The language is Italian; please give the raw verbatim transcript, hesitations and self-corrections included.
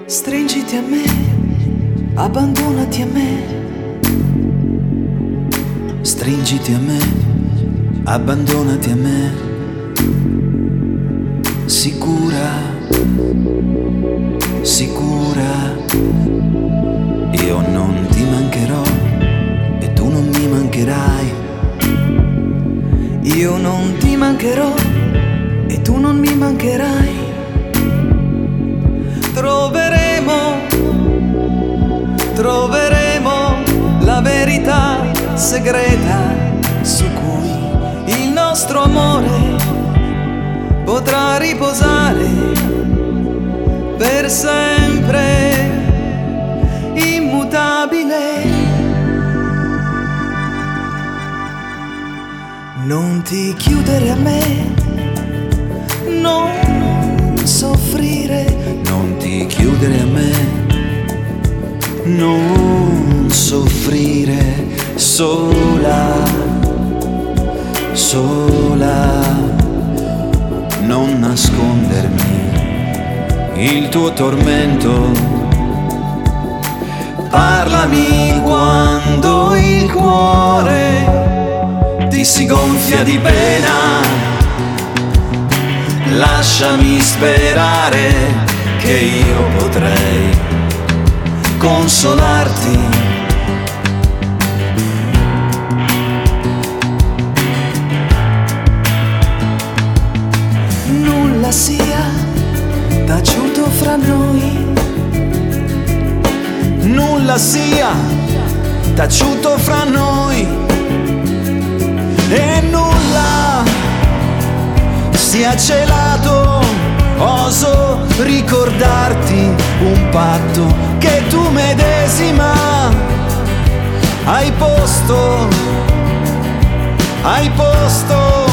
Stringiti a me, abbandonati a me. Stringiti a me, abbandonati a me. Sicura, sicura, io non ti mancherò e tu non mi mancherai. Io non ti mancherò e tu non mi mancherai. Troveremo, troveremo la verità segreta su cui il nostro amore potrà riposare per sempre, immutabile. Non ti chiudere a me, non soffrire. Non ti chiudere a me, non soffrire, sola, sola, non nascondermi il tuo tormento. Parlami quando il cuore ti si gonfia di pena. Lasciami sperare che io potrei consolarti. Nulla sia taciuto fra noi. Nulla sia taciuto fra noi e nulla sia celato. Oso ricordarti un patto che tu medesima hai posto, hai posto